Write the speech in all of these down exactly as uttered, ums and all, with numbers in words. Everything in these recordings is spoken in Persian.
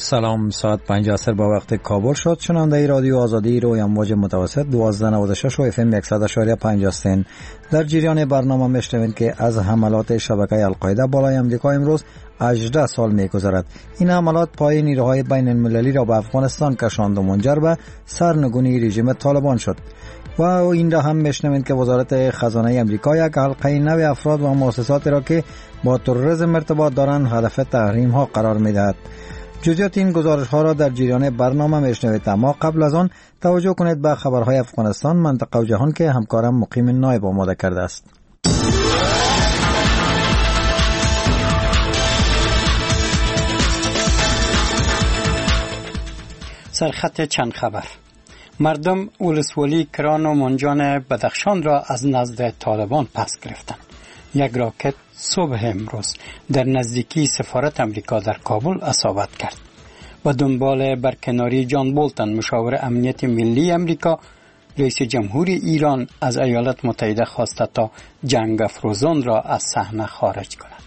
سلام، ساعت پنج عصر با وقت کابل شد. شنونده رادیو آزادی روی امواج متوسط دوازده نود و شش و اف ام صد و پنج هستین. در جریان برنامه میشنوید که از حملات شبکه القاعده بالای امریکا امروز هجده سال میگذرد. این حملات پای نیروهای بین المللی را به افغانستان کشاند و منجر به سرنگونی رژیم طالبان شد. و این را هم میشنوید که وزارت خزانه امریکا یک حلقه نوی افراد و مؤسساتی را که با تروریسم ارتباط دارند هدف تحریم ها قرار میدهد. جزئیات این گزارش ها را در جریان برنامه میشنوید، اما قبل از آن توجه کنید به خبرهای افغانستان، منطقه و جهان که همکارم مقیم نایب آماده کرده است. سرخط چند خبر. مردم ولسوالی کران و منجان بدخشان را از نزد طالبان پس گرفتند. یک راکت صبح امروز در نزدیکی سفارت امریکا در کابل اصابت کرد. با دنبال برکناری جان بولتن مشاور امنیت ملی امریکا، رئیس جمهور ایران از ایالات متحده خواسته تا جنگ افروزان را از صحنه خارج کند.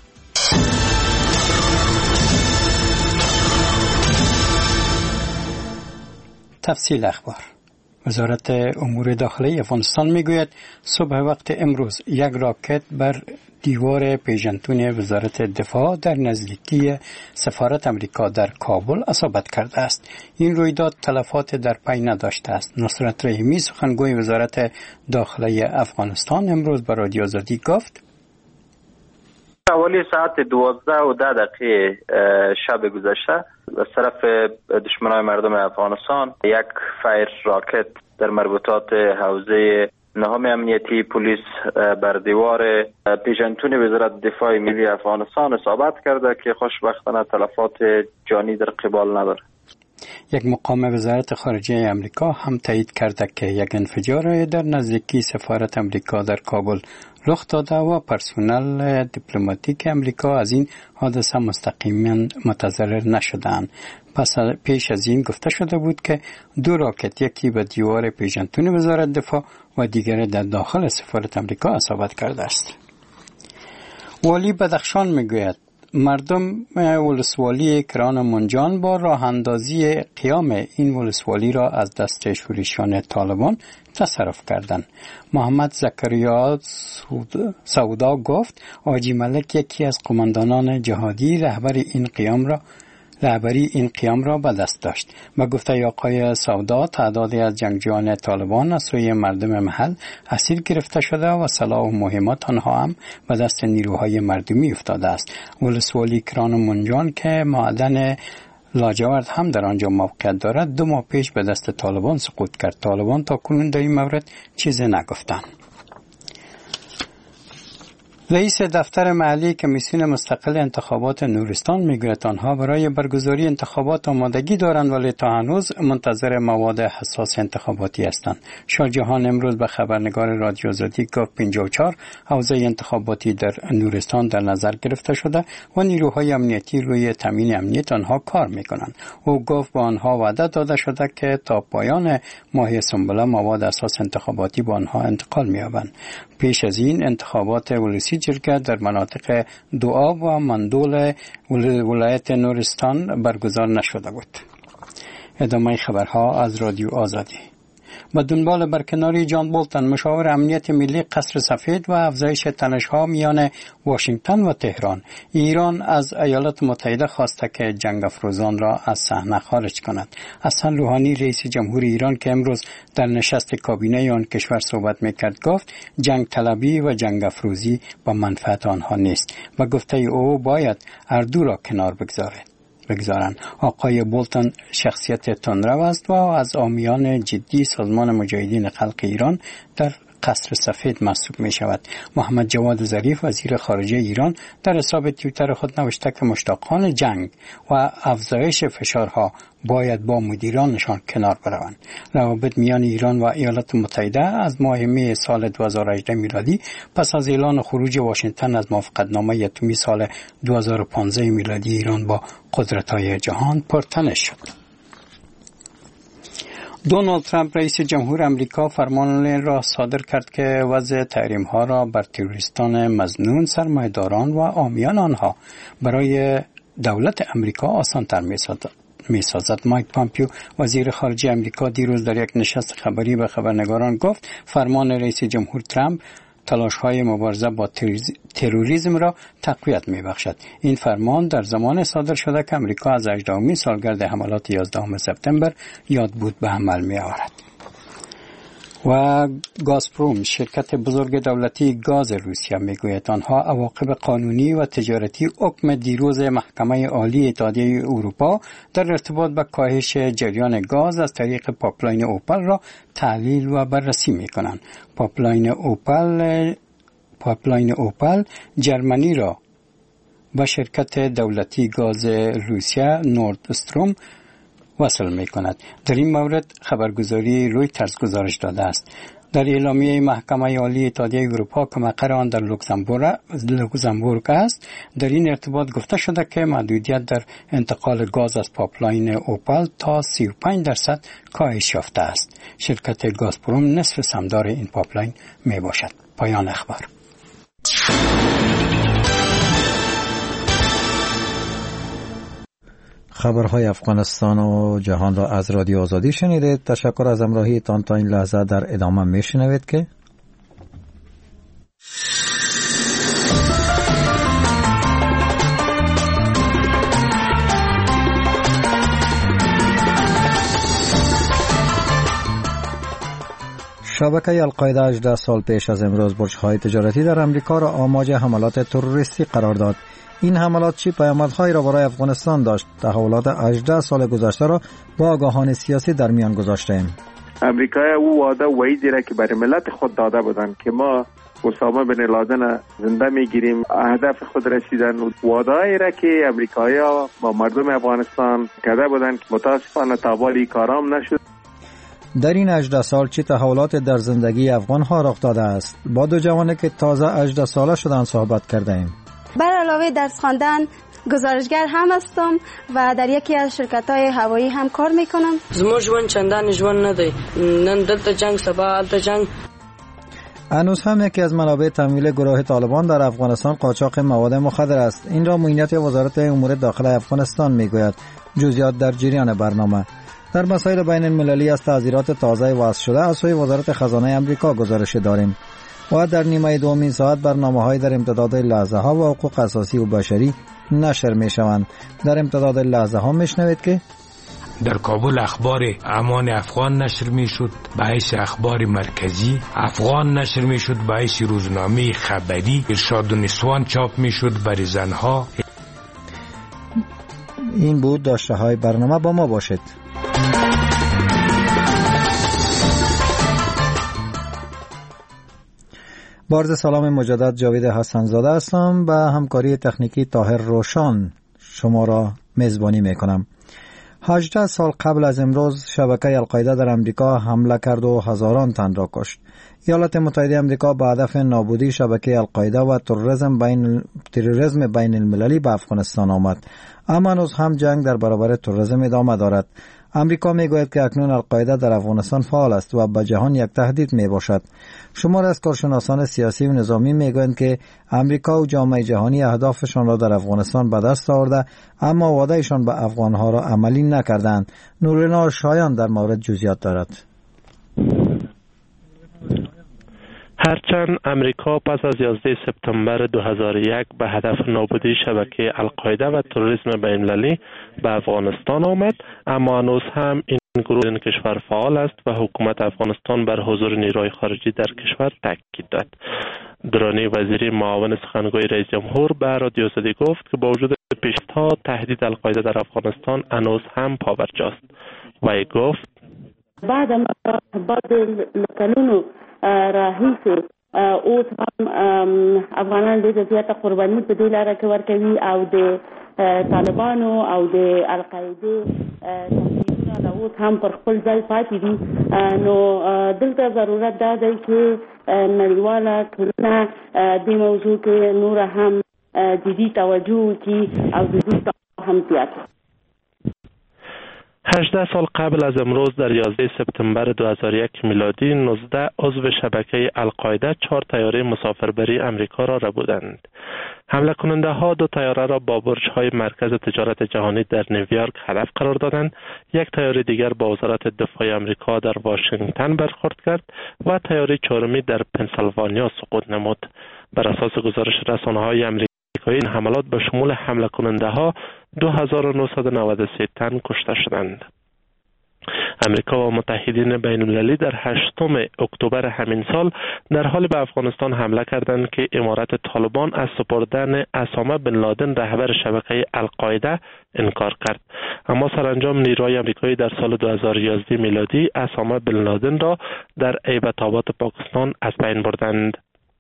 تفصیل اخبار. وزارت امور داخلی افغانستان میگوید صبح وقت امروز یک راکت بر دیوار پیژنتون وزارت دفاع در نزدیکی سفارت امریکا در کابل اصابت کرده است. این رویداد تلفات در پی نداشته است. نصرت رحیمی سخنگوی وزارت داخلی افغانستان امروز به رادیو آزادی گفت حوالی ساعت دوازده و ده دقیقه شب گذشته از طرف دشمنان مردم افغانستان یک فایر راکت در مربوطات حوزه نهم امنیتی پلیس بر دیوار پیژنتون وزارت دفاع ملی افغانستان اصابت کرده که خوشبختانه تلفات جانی در قبال نداره. یک مقام وزارت خارجه امریکا هم تایید کرده که یک انفجار در نزدیکی سفارت امریکا در کابل رخ داده و پرسنل دیپلماتیک امریکا از این حادثه مستقیما متضرر نشدند. پس پیش از این گفته شده بود که دو راکت، یکی به دیوار پیژنتون وزارت دفاع و دیگری در داخل سفارت امریکا اصابت کرده است. والی بدخشان میگوید مردم ولسوالی کران منجان با راه اندازی قیام این ولسوالی را از دست شورشیان طالبان تصرف کردند. محمد زکریا سودا گفت حاجی ملک یکی از قماندانان جهادی رهبر این قیام را رهبری این قیام را به دست داشت. با گفته آقای سودا تعدادی از جنگجویان طالبان از سوی مردم محل اسیر گرفته شده و سلاح و مهمات آنها هم به دست نیروهای مردمی افتاده است. ولسوالی کران منجان که معدن لاجورد هم در آنجا موقعیت دارد دو ماه پیش به دست طالبان سقوط کرد. طالبان تا کنون در این مورد چیزی نگفتند. رئیس دفتر محلی کمیسیون مستقل انتخابات نورستان میگوید آنها برای برگزاری انتخابات آمادگی دارند ولی تا هنوز منتظر مواد حساس انتخاباتی هستند. شاه جهان امروز به خبرنگار رادیو آزادی گفت پنجاه و چهار حوزه انتخاباتی در نورستان در نظر گرفته شده و نیروهای امنیتی روی تامین امنیت آنها کار میکنند. او گفت با آنها وعده داده شده که تا پایان ماه سنبله مواد اساس انتخاباتی با آنها انتقال می‌یابند. پیش از این انتخابات ولسی جرگه در مناطق دوآب و مندول ولایت نورستان برگزار نشده بود. ادامه خبرها از رادیو آزادی. با دنبال برکناری جان بولتن مشاور امنیت ملی قصر سفید و افزایش تنش‌ها میان واشنگتن و تهران، ایران از ایالات متحده خواسته که جنگ افروزان را از صحنه خارج کند. حسن روحانی رئیس جمهور ایران که امروز در نشست کابینه آن کشور صحبت میکرد گفت جنگ طلبی و جنگ افروزی با منفعت آنها نیست و گفته او باید هر دو را کنار بگذارد. بگذارن. آقای بولتن شخصیت تندرو است و از حامیان جدی سازمان مجاهدین خلق ایران در قصر سفید محسوب می شود. محمد جواد ظریف وزیر خارجه ایران در حساب توییتر خود نوشته که مشتاقان جنگ و افزایش فشارها باید با مدیرانشان کنار بروند. روابط میان ایران و ایالات متحده از ماه می سال دو هزار و هجده میلادی پس از اعلان خروج واشنگتن از موافقتنامه اتمی سال دو هزار و پانزده میلادی ایران با قدرت‌های جهان پرتنش شد. دونالد ترامپ رئیس جمهور امریکا فرمان را صادر کرد که وضع تحریم ها را بر تروریستان مظنون، سرمایه‌داران و حامیان آنها برای دولت امریکا آسان تر میسازد. مایک پامپیو وزیر خارجه امریکا دیروز در یک نشست خبری به خبرنگاران گفت فرمان رئیس جمهور ترامپ تلاش‌های مبارزه با تروریسم را تقویت می‌بخشد. این فرمان در زمان صادر شده که امریکا از هجدهمین سالگرد حملات یازدهم سپتامبر یاد بود به عمل می‌آورد. و گازپروم شرکت بزرگ دولتی گاز روسیه میگوید آنها عواقب قانونی و تجارتی حکم دیروز محکمه عالی اتحادیه اروپا در ارتباط با کاهش جریان گاز از طریق پایپلاین اوپل را تحلیل و بررسی میکنند. پایپلاین اوپل پایپلاین اوپل جرمنی را با شرکت دولتی گاز روسیه نورد استروم وصل می کند. در این مورد خبرگزاری رویترز گزارش داده است. در اعلامیه محکمه عالی اتحادیه اروپا که مقر آن در لوکزامبورگ است، در این ارتباط گفته شده که محدودیت در انتقال گاز از پایپلاین اوپل تا سی و پنج درصد کاهش یافته است. شرکت گازپروم نصف سهامدار این پایپلاین می باشد. پایان اخبار. خبرهای افغانستان و جهان را از رادیو آزادی شنیدید. تشکر از همراهیتان. تا این لحظه در ادامه میشنوید که شبکه القاعده هجده سال پیش از امروز برج‌های تجارتی در امریکا را آماج حملات تروریستی قرار داد. این حملات چی پیامدهایی را برای افغانستان داشت؟ تحولات هجده سال گذشته را با آگاهان سیاسی در میان گذاشتیم. امریکا او وعده وعیدی را که برای ملت خود داده بودند که ما اسامه بن لادن زنده میگیریم، هدف خود رسیدن. وعده‌ای را که امریکایی‌ها با مردم افغانستان کرده بودند که متاسفانه تابالی کارام نشد. در این هجده سال چه تحولات در زندگی افغان‌ها رخ داده است؟ با دو جوانی که تازه هجده ساله شدند صحبت کردیم. بر علاوه درس خواندن گزارشگر هم هستم و در یکی از شرکت‌های هوایی هم کار میکنم. زموږ ژوند چندان ژوند نه دی، نن دلته جنگ سبا هلته جنگ. هنوز هم یکی از منابع تمویل گروه طالبان در افغانستان قاچاق مواد مخدر است. این را معینات وزارت امور داخله افغانستان میگوید. جزئیات در جریان برنامه. در مسائل بین المللی از تعزیرات تازه وضع شده از سوی وزارت خزانه امریکا گزارش داریم. و در نیمه دومین ساعت برنامه‌های در امتداد لحظه ها و حقوق اساسی و بشری نشر می شوند. در امتداد لحظه ها می شنوید که در کابل اخبار امان افغان نشر می شد، باعث اخبار مرکزی افغان نشر می شد، باعث روزنامه خبری ارشاد و نسوان چاپ می شد برای زنها. این بود داشته های برنامه. با ما باشید. با عرض سلام مجدد جاوید حسنزاده هستم. به همکاری تکنیکی طاهر روشان شما را میزبانی میکنم. هجده سال قبل از امروز شبکه القاعده در امریکا حمله کرد و هزاران تن را کشت. ایالات متحده امریکا با هدف نابودی شبکه القاعده و تروریسم بین تروریسم بین المللی به افغانستان آمد. اما هنوز هم جنگ در برابر تروریسم ادامه دارد. امریکا میگوید که اکنون القاعده در افغانستان فعال است و به جهان یک تهدید می باشد. شمار از کارشناسان سیاسی و نظامی میگویند که امریکا و جامعه جهانی اهدافشان را در افغانستان به دست آورده، اما وعدهشان به افغانها را عملی نکردند. نورینا شایان در مورد جزئیات دارد. هرچند امریکا پس از یازده سپتامبر دو هزار و یک به هدف نابودی شبکه القاعده و تروریسم بین‌المللی به افغانستان آمد، اما هنوز هم این گروه این کشور فعال است و حکومت افغانستان بر حضور نیروی خارجی در کشور تاکید داد. درانی وزیری معاون سخنگوی رئیس جمهور به رادیو آزادی گفت که با وجود پیش‌ها تهدید القاعده در افغانستان هنوز هم پابرجاست. وی گفت بعد ما بعد کلونو راهیسه اوس هم افغانان د زیاته قرباني په دې لاره کې ورکوي او د طالبانو او د القاعده تحریکونه اوس هم پر خپل ځای پاتې دي. نو دلته ضرورت دا دی چې نړیواله ټولنه دې موضوع کې نور هم جدي توجه وکړي او د دوی هم زیات. هجده سال قبل از امروز در یازده سپتامبر دو هزار و یک میلادی نوزده عضو شبکه القاعده چهار طیاره مسافربری امریکا را ربودند. حمله کننده ها دو طیاره را با برج های مرکز تجارت جهانی در نیویورک هدف قرار دادند. یک طیاره دیگر با وزارت دفاع امریکا در واشنگتن برخورد کرد و طیاره چهارمی در پنسیلوانیا سقوط نمود. بر اساس گزارش رسانه های امریکایی این حملات به شمول حمله کننده ها دو هزار و نهصد و نود و سه تن کشته شدند. امریکا و متحدین بین المللی در هشتم اکتبر همین سال در حال به افغانستان حمله کردند که امارت طالبان از سپردن اسامه بن لادن رهبر شبکه القاعده انکار کرد. اما سرانجام نیروهای امریکایی در سال دو هزار و یازده میلادی اسامه بن لادن را در ایبت آباد پاکستان از بین بردند.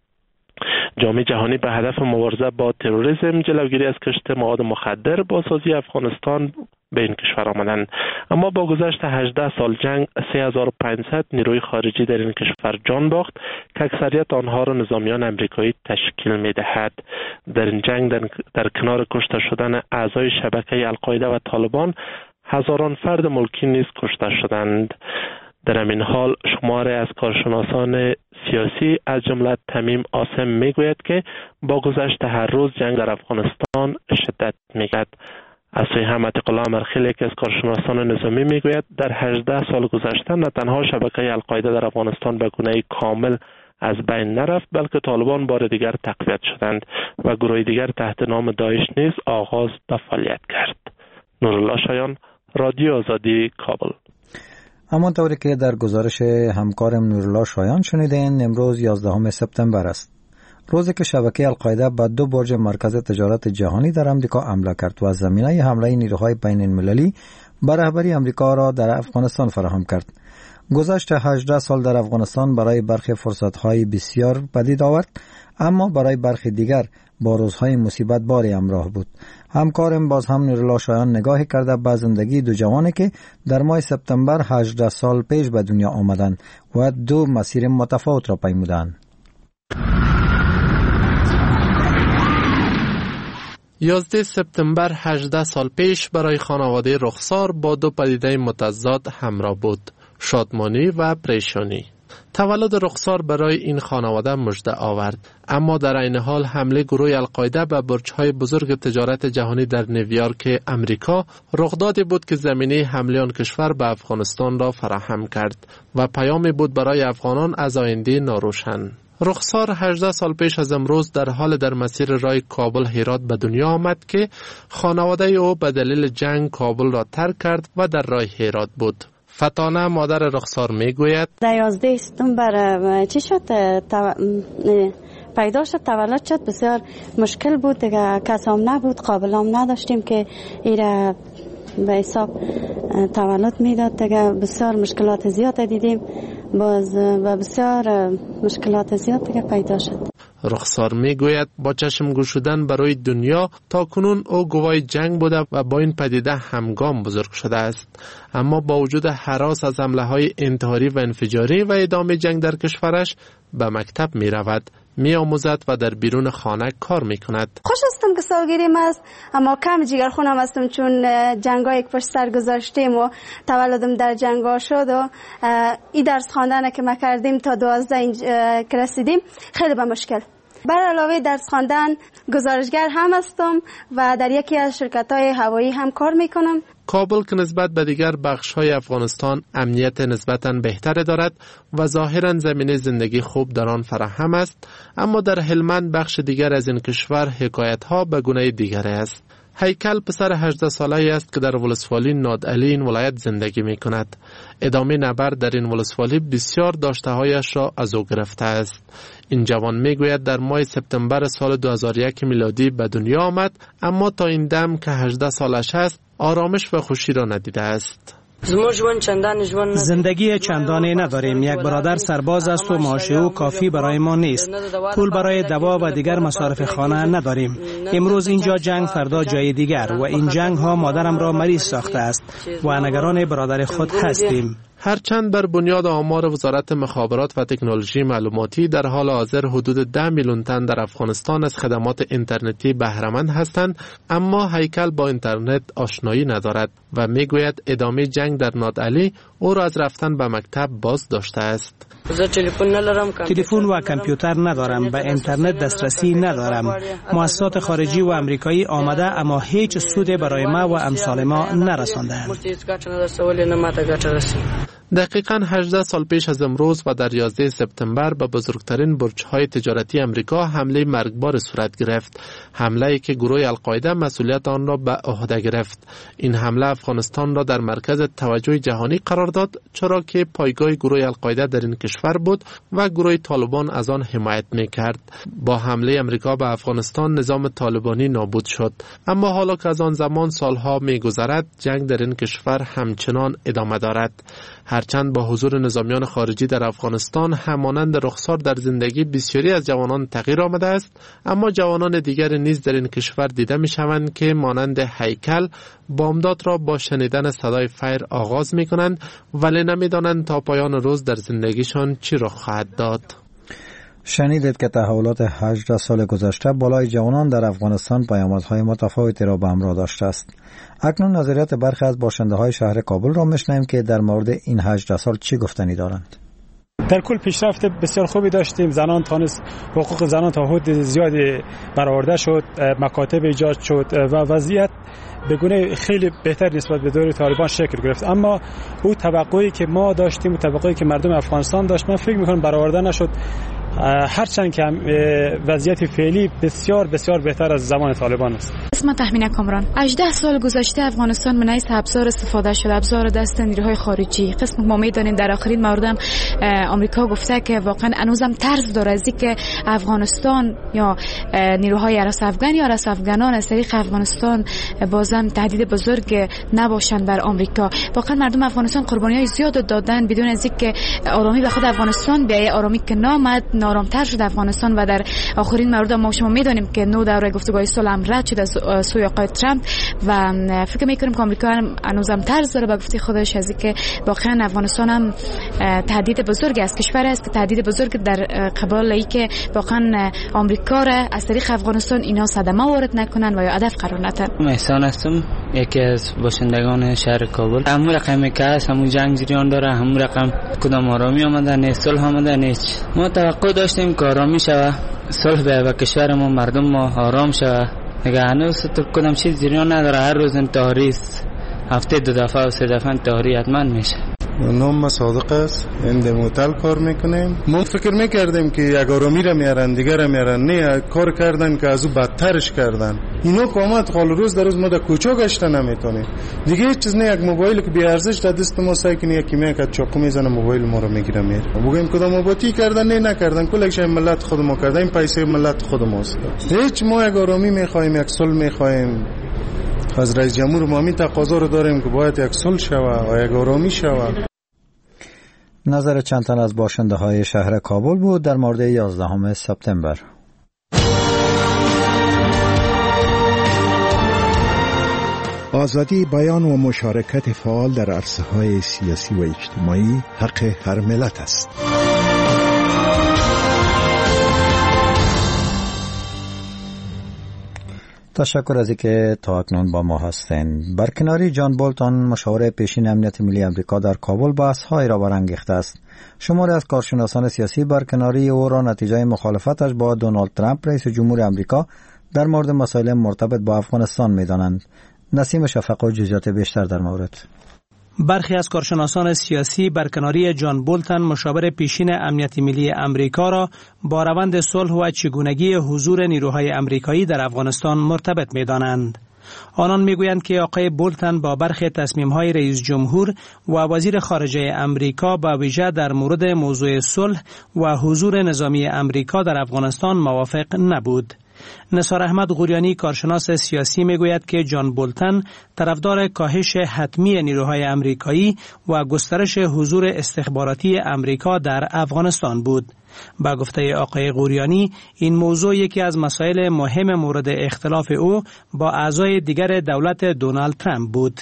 جامعه جهانی به هدف مبارزه با تروریسم، جلوگیری از کشت مواد مخدر، بازسازی افغانستان به این کشور آمدند. اما با گذشت هجده سال جنگ سه هزار و پانصد نیروی خارجی در این کشور جان باخت که اکثریت آنها را نظامیان امریکایی تشکیل می‌دهد. در این جنگ در, در کنار کشته شدن اعضای شبکه القاعده و طالبان، هزاران فرد ملکی نیز کشته شدند. در همین حال شماری از کارشناسان سیاسی از جمله تمیم آسم میگوید که با گذشت هر روز جنگ در افغانستان شدت می‌یابد. از سوی هم عتیق الله مرخیل که از کارشناسان نظامی میگوید در هجده سال گذشته نه تنها شبکه القاعده در افغانستان به گونه‌ای کامل از بین نرفت، بلکه طالبان بار دیگر تقویت شدند و گروه دیگر تحت نام داعش نیز آغاز به فعالیت کرد. نورالله شایان، رادیو آزادی، کابل. همانطوری که در گزارش همکارم نورالله شایان شنیدین، امروز یازدهم سپتامبر است، روزی که شبکه القاعده به دو برج مرکز تجارت جهانی در امریکا حمله کرد و از زمینه حمله نیروهای بین المللی به رهبری امریکا را در افغانستان فراهم کرد. گذشت هجده سال در افغانستان برای برخی فرصت‌های بسیار پدید آورد، اما برای برخی دیگر با روزهای مصیبت باری همراه بود. همکارم باز هم نورالله شایان نگاهی کرده به زندگی دو جوانی که در ماه سپتامبر هجده سال پیش به دنیا آمدند و دو مسیر متفاوت را پیمودند. یازده سپتامبر هجده سال پیش برای خانواده رخسار با دو پدیده متضاد همراه بود: شادمانی و پریشانی. تولد رخسار برای این خانواده مژده آورد، اما در عین حال حمله گروه القاعده به برج‌های بزرگ تجارت جهانی در نیویورک امریکا رخدادی بود که زمینه حمله آن کشور به افغانستان را فراهم کرد و پیامی بود برای افغانان از آینده ناروشن. رخسار هجده سال پیش از امروز در حال در مسیر راه کابل هرات به دنیا آمد که خانواده او به دلیل جنگ کابل را ترک کرد و در راه هرات بود. فتانه مادر رخسار میگوید در یازده سپتامبر چی شد؟ تو... پیدا شد، تولد شد، بسیار مشکل بود دیگه، کس هم نبود، قابل هم نداشتیم که ایره به حساب تولد میداد دیگه. بسیار مشکلات زیاد دیدیم، باز و بسیار مشکلات زیاد دیگه پیدا شد. رخسار میگوید با چشم گشودن برای دنیا تا کنون او گواه جنگ بوده و با این پدیده همگام بزرگ شده است، اما با وجود هراس از حمله های انتحاری و انفجاری و ادامه جنگ در کشورش به مکتب می رود، می آموزد و در بیرون خانه کار می کند. خوش هستم که سالگیریم است، اما کم جگرخونم هستم چون جنگایی که پشت سر گذاشتیم و تولدم در جنگا شد و این درس خواندن که ما کردیم تا دوازده که رسیدیم خیلی به مشکل. بر علاوه درس خواندن گزارشگر هم هستم و در یکی از شرکت‌های هوایی هم کار میکنم. کابل که نسبت به دیگر بخش‌های افغانستان امنیت نسبتاً بهتر دارد و ظاهراً زمینه زندگی خوب در آن فراهم است، اما در هلمند بخش دیگر از این کشور حکایت‌ها به گونه دیگر است. هیکل پسر هجده ساله است که در ولسوالی نادعلی این ولایت زندگی می کند. ادامه نبرد در این ولسوالی بسیار داشته هایش را از او گرفته است. این جوان می گوید در ماه سپتامبر سال دو هزار و یک میلادی به دنیا آمد، اما تا این دم که هجده سالش است آرامش و خوشی را ندیده است. زندگی چندانی نداریم. یک برادر سرباز است و معاش او کافی برای ما نیست. پول برای دوا و دیگر مصارف خانه نداریم. امروز اینجا جنگ، فردا جای دیگر، و این جنگ ها مادرم را مریض ساخته است و نگران برادر خود هستیم. هرچند بر بنیاد آمار وزارت مخابرات و تکنولوژی معلوماتی در حال حاضر حدود ده میلیون تن در افغانستان از خدمات اینترنتی بهره‌مند هستند، اما هیکل با اینترنت آشنایی ندارد و میگوید ادامه جنگ در نادعلی او را از رفتن به مکتب باز داشته است. تلفن و کامپیوتر ندارم، به اینترنت دسترسی ندارم. مؤسسات خارجی و آمریکایی آمده اما هیچ سودی برای ما و امثال ما نرساندند. دقیقاً هجده سال پیش از امروز و در یازده سپتامبر به بزرگترین برج‌های تجارتی امریکا حمله مرگبار صورت گرفت. حمله‌ای که گروه القاعده مسئولیت آن را به عهده گرفت. این حمله افغانستان را در مرکز توجه جهانی قرار داد، چرا که پایگاه گروه القاعده در این کشور بود و گروه طالبان از آن حمایت می‌کرد. با حمله امریکا به افغانستان نظام طالبانی نابود شد. اما حالا که از آن زمان سالها می‌گذرد، جنگ در این کشور همچنان ادامه دارد. هرچند با حضور نظامیان خارجی در افغانستان همانند رخسار در زندگی بسیاری از جوانان تغییر آمده است، اما جوانان دیگر نیز در این کشور دیده می شوند که مانند هیکل بامداد را با شنیدن صدای فیر آغاز می کنند، ولی نمی دانند تا پایان روز در زندگیشان چی رخ خواهد داد. شنیدید که تحولات هجده سال گذشته بالای جوانان در افغانستان پیامدهای متفاوتی را به همراه داشته است. اکنون نظریات برخی از باشنده‌های شهر کابل را میشنویم که در مورد این هجده سال چی گفتنی دارند. در کل پیشرفت بسیار خوبی داشتیم. زنان تانست حقوق زنان تا حد زیادی برآورده شد، مکاتب ایجاد شد و وضعیت به گونه خیلی بهتر نسبت به دور طالبان شکل گرفت. اما او توقعی که ما داشتیم و توقعی که مردم افغانستان داشت، من فکر می‌کنم برآورده نشد، هرچند که وضعیت فعلی بسیار بسیار بهتر از زمان طالبان است. اسم تخمینه کامران. هجده سال گذشته افغانستان من از ابزار استفاده شده، ابزار دست نیروهای خارجی. قسم ما میدانیم در آخرین موردم آمریکا گفته که واقعا هنوزم طرز داره از اینکه افغانستان یا نیروهای ارس افغان یا ارس افغانان از طریق افغانستان بازم تهدید بزرگ نباشند بر آمریکا. واقعا مردم افغانستان قربانی‌های زیاد دادن بدون از اینکه آرامی به خود افغانستان بیاید. آرامی که نامد، نارامتر شد افغانستان و در آخرین مورد ما شما میدانیم که نو دوره گفتگوهای صلح هم رد شد از سوی آقای ترامپ و فکر میکنیم که آمریکا هنوزم طرز داره به گفته خودش از اینکه واقعا افغانستان هم تهدید بزرگ است، کشور است که تهدید بزرگ در قبال اینکه واقعا آمریکا را از طریق افغانستان اینا صدمه وارد نکنن و یا هدف قرار ندن. احسان هستم، یکی از باشندگان شهر کابل. همون رقمی که هست همون جنگ جریان داره، همون رقم کدام آرامی آمده نه صلح آمده نیست. ما توقع داشتیم که آرامی شوه، صلح به و کشور ما مردم ما آرام شوه. اگه هنوز تو کدام چیز جریان نداره، هر روز انتحاری است، هفته دو دفعه و سه دفعه انتحاری حتما میشه. نام صادق است، این موتل کار میکنیم. ما فکر میکردیم که یک آرامی را میارن دیگر را میارن، نه کار کردن که از او بدترش کردن. اینا قامت خال روز در روز ما در کوچه گشته نمیتونیم دیگه. هیچ چیز نه، یک موبایل که بی ارزش در دست ما سعی کنی یکی میاد که چاقو میزنه موبایل ما رو میگیره میره. بگیم کدام آبادی کردن نه نکردن، کلش ملت خود ما کرده، این پیسه ملت خود ماست. هیچ ما یک آرامی میخوایم، یک صلح میخوایم. از رئیس جمهور ما می تقاضا رو داریم که باید یک صلح شوه و یک آرامی شوه. نظر چند تن از باشنده های شهر کابل بود در مورد یازدهم سپتامبر. آزادی بیان و مشارکت فعال در عرصه‌های سیاسی و اجتماعی حق هر ملت است. تشکر از اینکه تا اکنون با ما هستند. برکناری جان بولتون مشاور پیشین امنیت ملی آمریکا در کابل بحث‌هایی را برانگیخته است. شماری از کارشناسان سیاسی برکناری او را نتیجه مخالفتش با دونالد ترامپ رئیس جمهور آمریکا در مورد مسائل مرتبط با افغانستان می‌دانند. نسیم شفق و جزئیات بیشتر در مورد. برخی از کارشناسان سیاسی برکناری جان بولتون مشاور پیشین امنیت ملی آمریکا را با روند صلح و چگونگی حضور نیروهای آمریکایی در افغانستان مرتبط می‌دانند. آنان میگویند که آقای بولتون با برخی تصمیم‌های رئیس جمهور و وزیر خارجه آمریکا با ویژه در مورد موضوع صلح و حضور نظامی آمریکا در افغانستان موافق نبود. نثار احمد غوریانی کارشناس سیاسی میگوید که جان بولتون طرفدار کاهش حتمی نیروهای آمریکایی و گسترش حضور استخباراتی آمریکا در افغانستان بود. با گفته آقای غوریانی این موضوع یکی از مسائل مهم مورد اختلاف او با اعضای دیگر دولت دونالد ترامپ بود.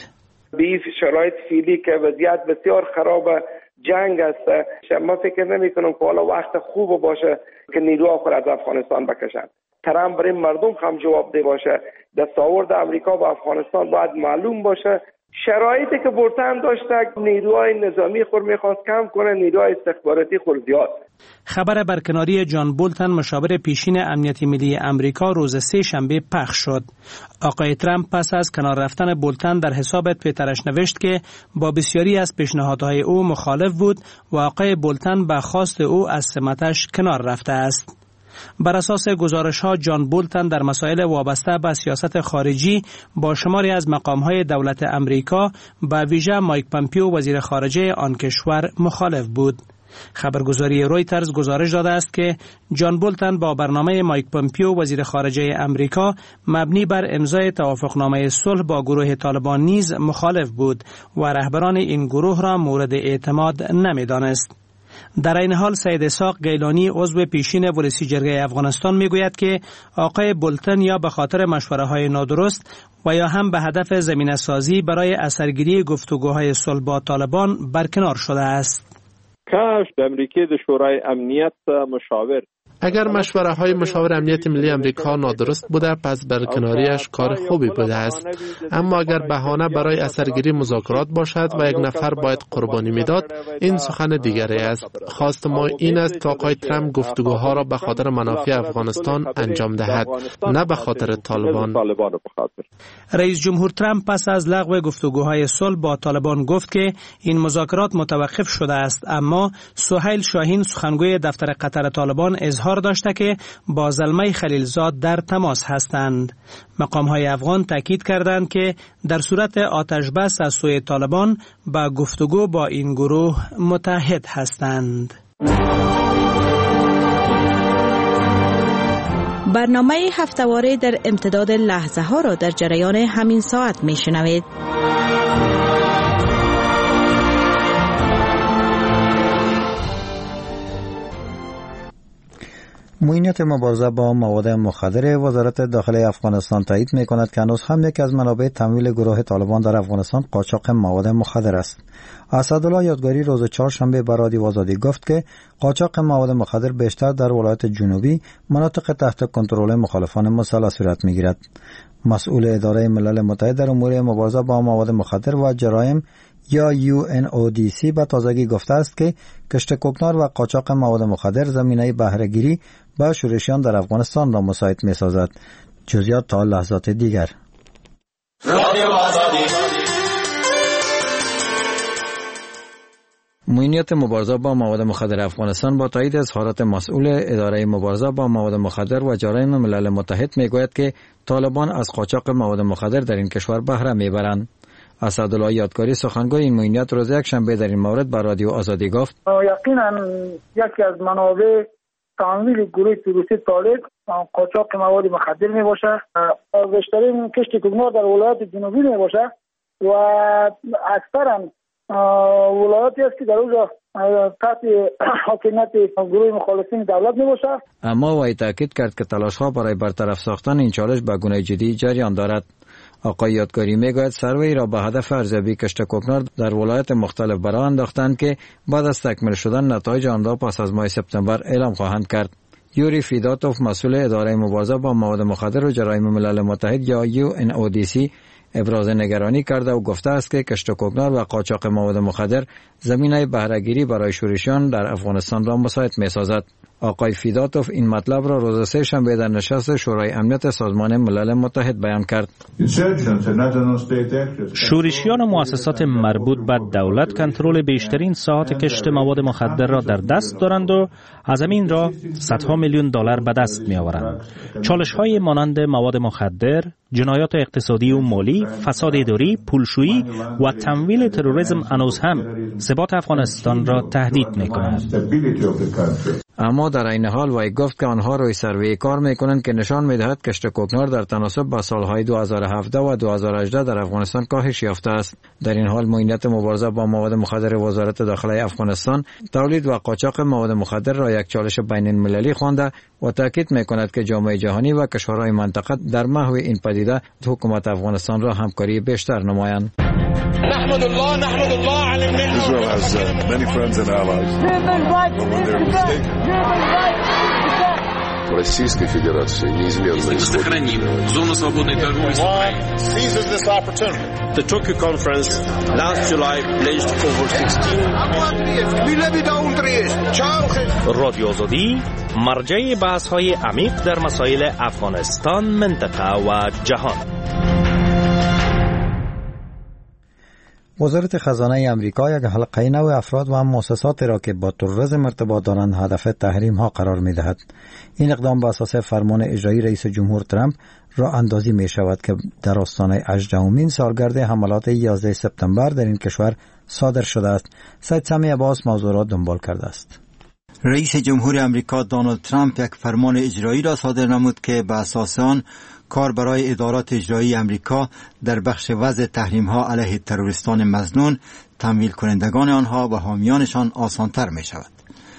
به شرایط فعلی که وضعیت بسیار خراب جنگ است، ما فکر نمی کنم که حالا وقت خوب باشه که نیروها خود از افغانستان بکشند. ترامپ برای مردم هم جواب ده باشه. دستاورد امریکا با افغانستان باید معلوم باشه. شرایطی که برتن داشته نیروهای نظامی خود میخواست کم کنه، نیروهای استخباراتی خود زیاد. خبر برکناری جان بولتن مشاور پیشین امنیت ملی امریکا روز سه شنبه پخش شد. آقای ترامپ پس از کنار رفتن بولتن در حساب توییترش نوشت که با بسیاری از پیشنهادهای او مخالف بود و آقای بولتن به خواست او از سمتش کنار رفته است. بر اساس گزارش‌ها جان بولتن در مسائل وابسته به سیاست خارجی با شماری از مقام‌های دولت امریکا به ویژه مایک پامپیو وزیر خارجه آن کشور مخالف بود. خبرگزاری رویترز گزارش داده است که جان بولتن با برنامه مایک پامپیو وزیر خارجه امریکا مبنی بر امضای توافقنامه صلح با گروه طالبان نیز مخالف بود و رهبران این گروه را مورد اعتماد نمی‌دانست. در این حال سید اسحاق گیلانی عضو پیشین ولسی جرگه افغانستان میگوید که آقای بولتن یا به خاطر مشوره‌های نادرست و یا هم به هدف زمینه سازی برای اثرگیری گفتگوهای صلح با طالبان برکنار شده است. کاش د امریکای د شورای امنیت مشاور اگر مشوره های مشاور امنیت ملی امریکا نادرست بوده پس برکناریش کار خوبی بوده است، اما اگر بهانه برای اثرگیری مذاکرات باشد و یک نفر باید قربانی میداد این سخن دیگری است. خواست ما این است که آقای ترامپ گفتگوها را به خاطر منافع افغانستان انجام دهد، نه به خاطر طالبان. رئیس جمهور ترامپ پس از لغو گفتگوهای صلح با طالبان گفت که این مذاکرات متوقف شده است، اما سهیل شاهین سخنگوی دفتر قطر طالبان اظهار داشته که با زلمه خلیلزاد در تماس هستند. مقام‌های افغان تاکید کردند که در صورت آتش بس از سوی طالبان با گفتگو با این گروه متحد هستند. برنامه هفته‌واره در امتداد لحظه ها را در جریان همین ساعت میشنوید. معینیت مبارزه با مواد مخدر وزارت داخلی افغانستان تایید می کند که هنوز هم یک از منابع تمویل گروه طالبان در افغانستان قاچاق مواد مخدر است. اسدالله یادگاری روز چهارشنبه به رادیو آزادی گفت که قاچاق مواد مخدر بیشتر در ولایت جنوبی مناطق تحت کنترل مخالفان مسلح صورت می گیرد. مسئول اداره ملل متحد در امور مبارزه با مواد مخدر و جرایم یا یو ان او دی سی به تازگی گفته است که کشت کوکنار و قاچاق مواد مخدر زمینه بهره‌گیری با شورشیان در افغانستان را مساعد می سازد. جزئیات تا لحظات دیگر. معینیت مبارزه با مواد مخدر افغانستان با تایید اظهارات مسئول اداره مبارزه با مواد مخدر و جرایم ملل متحد می گوید که طالبان از قاچاق مواد مخدر در این کشور بهره می برند. اسدالله یادگاری سخنگوی این معینیت روز یک شنبه در این مورد به رادیو آزادی گفت یقینا یکی از منابع تمویل گروه تروریستی طالب قاچاق مواد مخدر می باشه. بیشترین کشت کوکنار در ولایت جنوبی می باشه و اکثرا ولایتی است که در اونجا تحت حاکمیت گروه مخالفین دولت می باشه. اما وی تاکید کرد که تلاش ها برای برطرف ساختن این چالش به گونه جدی جریان دارد. آقای یادگاری میگوید سروی را به هدف ارزیابی کشت کوکنار در ولایت مختلف برآ انداختند که بعد از تکمیل شدن نتایج آن را پس از ماه سپتامبر اعلام خواهند کرد. یوری فیداتوف مسئول اداره مبارزه با مواد مخدر و جرایم ملل متحد یا یو ان او دی سی ابراز نگرانی کرده و گفته است که کشت کوکنار و قاچاق مواد مخدر زمینه بهره‌گیری برای شورشیان در افغانستان را مساعد می‌سازد. آقای فیداتوف این مطلب را روز سه شنبه در نشست شورای امنیت سازمان ملل متحد بیان کرد. شورشیان و مؤسسات مربوط به دولت کنترل بیشترین ساحات کشت مواد مخدر را در دست دارند و از همین را صدها میلیون دلار به دست می آورند. چالش‌های مانند مواد مخدر، جنایات اقتصادی و مالی، فساد اداری، پولشویی و تمویل تروریسم هنوز هم ثبات افغانستان را تهدید می کنند. اما در این حال وی گفت که آنها روی سروی کار میکنند که نشان میدهد کشت کوکنار در تناسب با سالهای دو هزار و هفده و دو هزار و هجده در افغانستان کاهش یافته است. در این حال معینیت مبارزه با مواد مخدر وزارت داخلی افغانستان تولید و قاچاق مواد مخدر را یک چالش بین المللی خوانده و تاکید میکند که جامعه جهانی و کشورهای منطقه در محو این پدیده حکومت افغانستان را همکاری بیشتر نمایند. نحمد الله نحمد الله على النعمة. Israel has uh, many friends and allies. But when they're mistaken, Российской Федерации неизменно исходит. Зону свободной торговли с Украиной. Seizes this opportunity. The Tokyo conference last July pledged over sixteen. رادیو آزادی مرجع بحث‌های عمیق در مسائل افغانستان، منطقه و جهان. وزارت خزانه امریکا یک حلقه نو افراد و مؤسسات را که با تروریسم ارتباط دارند هدف تحریم ها قرار می دهد. این اقدام بر اساس فرمان اجرایی رئیس جمهور ترامپ را اندازی می شود که در آستانه هجدهمین سالگرد حملات یازده سپتامبر در این کشور صادر شده است. سید سمی عباس موضوع را دنبال کرده است. رئیس جمهور امریکا دونالد ترامپ یک فرمان اجرایی را صادر نمود که به اساس آن کار برای ادارات اجرایی امریکا در بخش وضع تحریم‌ها علیه تروریستان مظنون، تمویل کنندگان آنها و حامیانشان آسان‌تر می شود.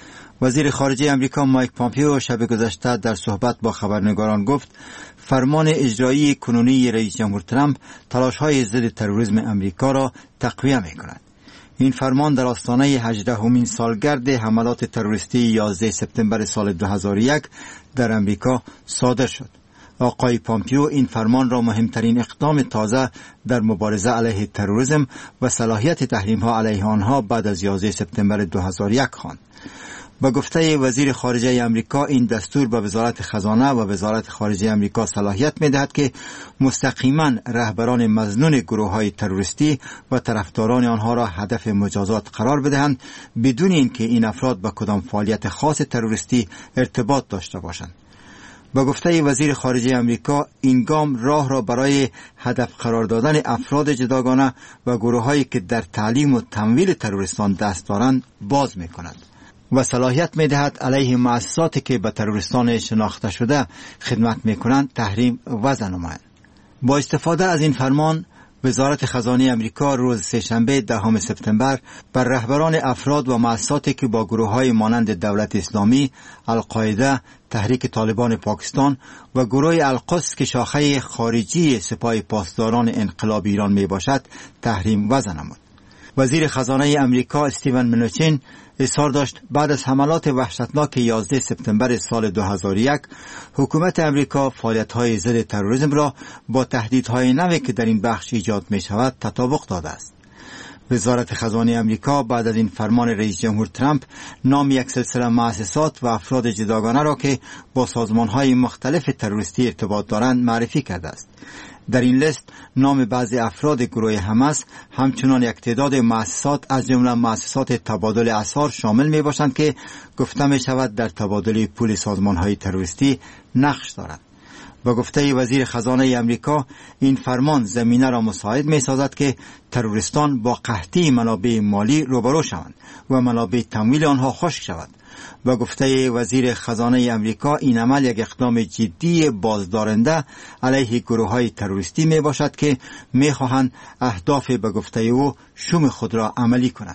وزیر خارجه امریکا مایک پامپیو شب گذشته در صحبت با خبرنگاران گفت فرمان اجرایی کنونی رئیس جمهور ترامپ تلاش‌های ضد تروریسم امریکا را تقویت می‌کند. این فرمان در آستانه هجدهمین سالگرد حملات تروریستی یازده سپتامبر سال دو هزار و یک در امریکا صادر شد. آقای پامپیو این فرمان را مهمترین اقدام تازه در مبارزه علیه تروریسم و صلاحیت تحریم‌ها علیه آنها بعد از یازده سپتامبر دو هزار و یک خواند. با گفته وزیر خارجه امریکا این دستور به وزارت خزانه و وزارت خارجه امریکا صلاحیت می‌دهد که مستقیما رهبران مظنون گروه‌های تروریستی و طرفداران آنها را هدف مجازات قرار بدهند بدون اینکه این افراد با کدام فعالیت خاص تروریستی ارتباط داشته باشند. با گفته وزیر خارجه امریکا این گام راه را برای هدف قرار دادن افراد جداگانه و گروه‌هایی که در تعلیم و تمویل تروریستان دست دارند باز می‌کند و صلاحیت می‌دهد علیه مؤسساتی که به تروریستان شناخته شده خدمت می‌کنند تحریم وضع نمایند. با استفاده از این فرمان وزارت خزانه امریکا روز سه‌شنبه دهم سپتامبر بر رهبران افراد و مؤسساتی که با گروه‌های مانند دولت اسلامی، القاعده، تحریک طالبان پاکستان و گروه القدس که شاخه خارجی سپاه پاسداران انقلاب ایران می باشد تحریم وضع نمود. وزیر خزانه امریکا استیون منوچین اظهار داشت بعد از حملات وحشتناک یازده سپتامبر سال دو هزار و یک حکومت امریکا فعالیت‌های ضد تروریسم را با تهدیدهای نوی که در این بخش ایجاد می شود تطابق داده است. وزارت خزانه امریکا بعد از این فرمان رئیس جمهور ترامپ نام یک سلسله مؤسسات و افراد جداگانه را که با سازمان‌های مختلف تروریستی ارتباط دارند معرفی کرده است. در این لیست نام بعضی افراد گروه حماس همچنان یک تعداد مؤسسات از جمله مؤسسات تبادل اسرار شامل می باشند که گفته می شود در تبادل پول سازمان‌های تروریستی نقش دارند. با گفته وزیر خزانه امریکا این فرمان زمینه را مساعد می سازد که تروریستان با قحطی منابع مالی روبرو شوند و منابع تمویل آنها خشک شود. با گفته وزیر خزانه امریکا این عمل یک اقدام جدی بازدارنده علیه گروه‌های تروریستی می باشد که می خواهند اهداف به گفته او شوم خود را عملی کنند.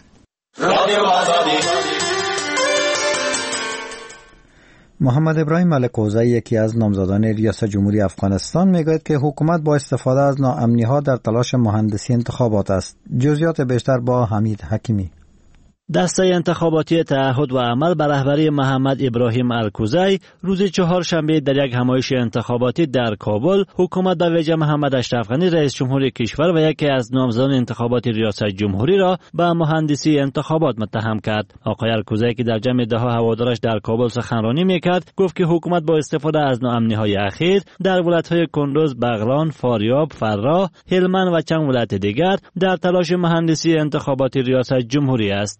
محمد ابراهیم ملکوزی یکی از نامزدان ریاست جمهوری افغانستان میگوید که حکومت با استفاده از ناامنی‌ها در تلاش مهندسی انتخابات است. جزئیات بیشتر با حمید حکیمی. دسته انتخاباتی تعهد و عمل به رهبری محمد ابراهیم الکوزی روز چهارشنبه در یک همایش انتخاباتی در کابل حکومت به ویژه محمد اشرف غنی رئیس جمهور کشور و یکی از نامزدان انتخاباتی ریاست جمهوری را به مهندسی انتخابات متهم کرد. آقای الکوزی که در جمع ده هوادارش در کابل سخنرانی میکرد گفت که حکومت با استفاده از ناامنی‌های اخیر در ولایت‌های کندوز، بغلان، فاریاب، فراه، هلمند و چند ولایت دیگر در تلاش مهندسی انتخاباتی ریاست جمهوری است.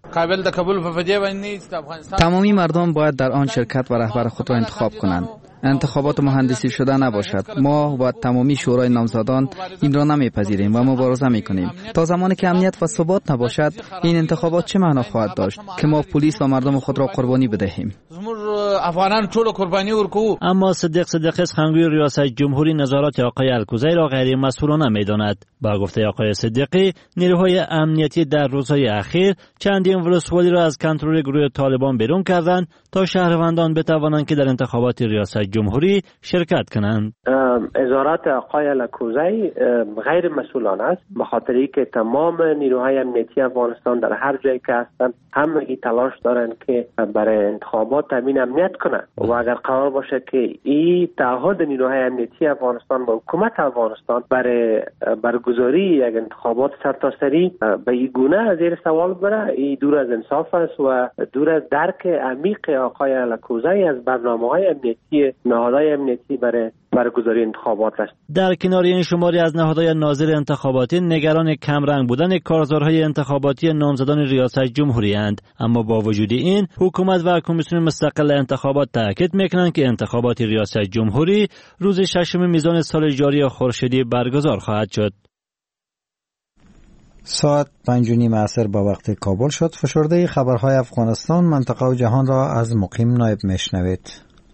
تمامی مردم باید در آن شرکت و رهبر خود را انتخاب کنند. انتخابات مهندسی شده نباشد. ما و تمامی شورای نامزدان این را نمیپذیریم و مبارزه میکنیم. تا زمانی که امنیت و ثبات نباشد این انتخابات چه معنا خواهد داشت که ما پلیس و مردم خود را قربانی بدهیم؟ اما صدیق صدیقی سخنگوی ریاست جمهوری نظارات آقای الکوزی را غیر مسئولانه میداند. با گفته آقای صدیقی نیروهای امنیتی در روزهای اخیر چندین ولسوالی را از کنترل گروه طالبان بیرون کردند تا شهروندان بتوانند که در انتخابات ریاست جمهوری شرکت کنند. اظهارات آقای الکوزی غیر مسئولانه است، به خاطر اینکه تمام نیروهای امنیتی افغانستان در هر جایی که هستند همگی تلاش دارند که برای انتخابات تامین امنیت کنند و اگر قرار باشه که این تعهد نیروهای امنیتی افغانستان با حکومت افغانستان برای برگزاری یک انتخابات سرتاسری به این گونه زیر سوال بره، این دور از انصاف است و دور از درک عمیق آقای الکوزی از برنامه‌های امنیتی نهادهای امنیتی برای برگزاری انتخابات است. در کنار این شماری از نهادهای ناظر انتخاباتی نگران کمرنگ بودن کارزارهای انتخاباتی نامزدان ریاست جمهوری اند، اما با وجود این حکومت و کمیسیون مستقل انتخابات تاکید میکنند که انتخابات ریاست جمهوری روز ششم میزان سال جاری خورشیدی برگزار خواهد شد. ساعت پنج و نیم عصر با وقت کابل شد. فشرده خبرهای افغانستان، منطقه و جهان را از مقیم نایب میشنوید.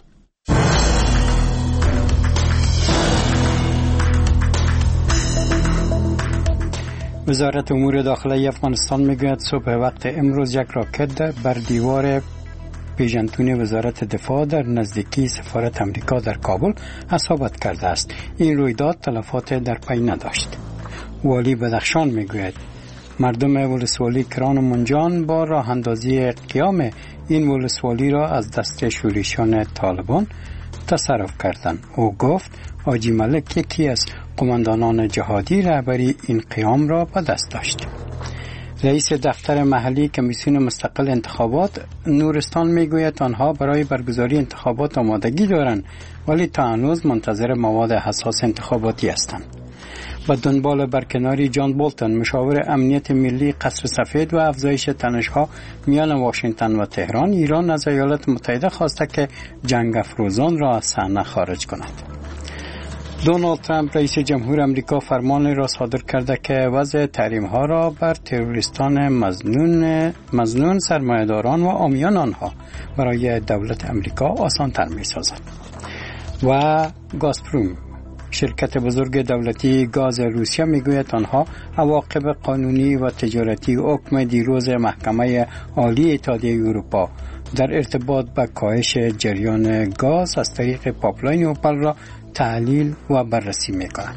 وزارت امور داخلی افغانستان میگوید صبح وقت امروز یک راکت بر دیوار پیژنتون وزارت دفاع در نزدیکی سفارت امریکا در کابل اصابت کرده است. این رویداد تلفات در پی نداشت. والی بدخشان میگوید مردم ولسوالی کران و منجان با راه اندازی قیام این ولسوالی را از دست شورشیان طالبان تصرف کردند. او گفت حاجی ملک یکی از قماندانان جهادی رهبری این قیام را به دست داشت. رئیس دفتر محلی کمیسیون مستقل انتخابات نورستان میگوید آنها برای برگزاری انتخابات آمادگی دارند ولی تا هنوز منتظر مواد حساس انتخاباتی هستند. با دنبال برکناری جان بولتن مشاور امنیت ملی قصر سفید و افزایش تنش‌ها میان واشنگتن و تهران، ایران از ایالات متحده خواسته که جنگ افروزان را از صحنه خارج کند. دونالد ترامپ رئیس جمهور امریکا فرمان را صادر کرده که وضع تحریم‌ها را بر تروریستان مظنون مظنون سرمایه‌داران و عامیان آنها برای دولت امریکا آسان‌تر می‌سازد. و گازپروم شرکت بزرگ دولتی گاز روسیه میگوید آنها عواقب قانونی و تجارتی حکم دیروز محکمه عالی اتحادیه اروپا در ارتباط با کاهش جریان گاز از طریق پایپلاین اوپل را تحلیل و بررسی میکنند.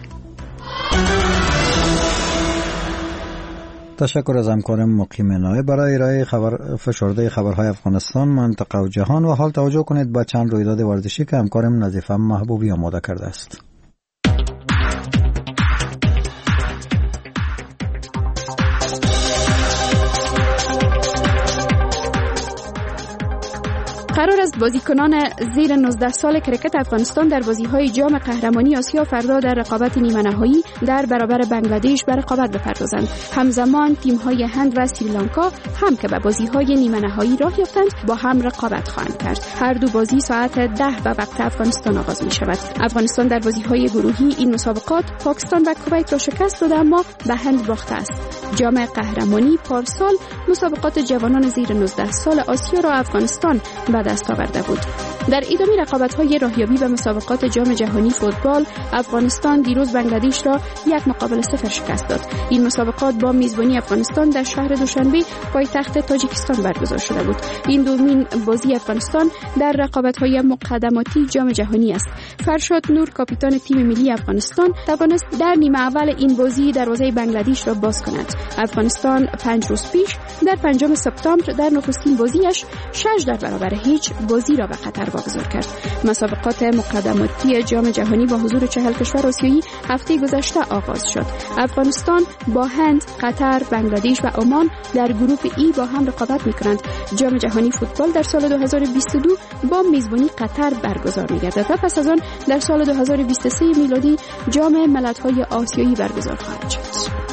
تشکر از همکارم مقیم نایب برای ارائه خبر فشرده خبرهای افغانستان، منطقه و جهان. و حال توجه کنید با چند رویداد ورزشی که همکارم نظیفه محبوبی آماده کرده است. قرار است بازیکنان زیر نوزده سال کرکت افغانستان در بازی‌های جام قهرمانی آسیا فردا در رقابت نیمه نهایی در برابر بنگلادش به رقابت بپردازند. همزمان تیم‌های هند و سریلانکا هم که به بازی‌های نیمه نهایی راه یافتند با هم رقابت خواهند کرد. هر دو بازی ساعت ده به وقت افغانستان آغاز می‌شود. افغانستان در بازی‌های گروهی این مسابقات پاکستان و کویت را شکست داده اما به هند باخته است. جام قهرمانی پارسال مسابقات جوانان زیر نوزده سال آسیا را افغانستان به دست آورده بود. در ادامه رقابت‌های راهیابی به مسابقات جام جهانی فوتبال، افغانستان دیروز بنگلادش را یک مقابل صفر شکست داد. این مسابقات با میزبانی افغانستان در شهر دوشنبه پایتخت تاجیکستان برگزار شده بود. این دومین بازی افغانستان در رقابت‌های مقدماتی جام جهانی است. فرشاد نور کاپیتان تیم ملی افغانستان توانست در نیمه اول این بازی دروازه بنگلادش را باز کند. افغانستان پنج روز پیش در پنجم سپتامبر در نخستین بازیش شش در برابر هیچ بازی را به قطر واگذار کرد. مسابقات مقدماتی جام جهانی با حضور چهل کشور آسیایی هفته گذشته آغاز شد. افغانستان با هند، قطر، بنگلادش و عمان در گروه ای با هم رقابت می‌کنند. جام جهانی فوتبال در سال دو هزار و بیست و دو با میزبانی قطر برگزار می‌گردد و پس از آن در سال دو هزار و بیست و سه میلادی جام ملت‌های آسیایی برگزار خواهد شد.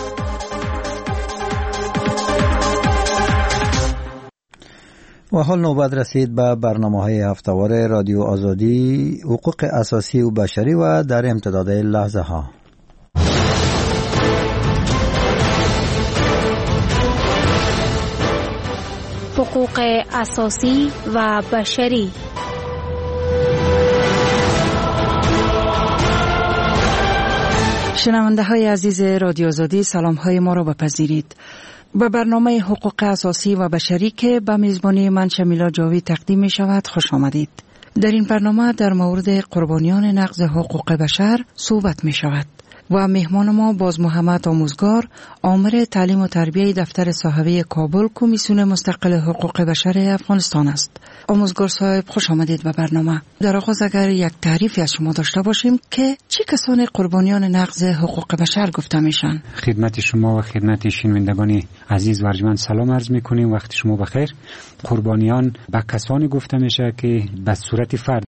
و حال نوبت رسید به برنامه‌های هفته‌وار رادیو آزادی، حقوق اساسی و بشری و در امتداد لحظه ها. حقوق اساسی و بشری. شنونده های عزیز رادیو آزادی، سلام های ما را بپذیرید. به برنامه حقوق اساسی و بشری که به میزبانی من شمیلا جاوی تقدیم می شود خوش آمدید. در این برنامه در مورد قربانیان نقض حقوق بشر صحبت می شود و مهمان ما باز محمد آموزگار، آمر تعلیم و تربیه دفتر صاحبه کابل کمیسیون مستقل حقوق بشر افغانستان است. آموزگار صاحب خوش آمدید به برنامه. در آغاز اگر یک تعریفی از شما داشته باشیم که چه کسانی قربانیان نقض حقوق بشر گفته میشن؟ خدمت شما و خدمت شنوندگان عزیز و ارجمند سلام عرض میکنیم. وقت شما بخیر. قربانیان به کسانی گفته میشه که به صورت فرد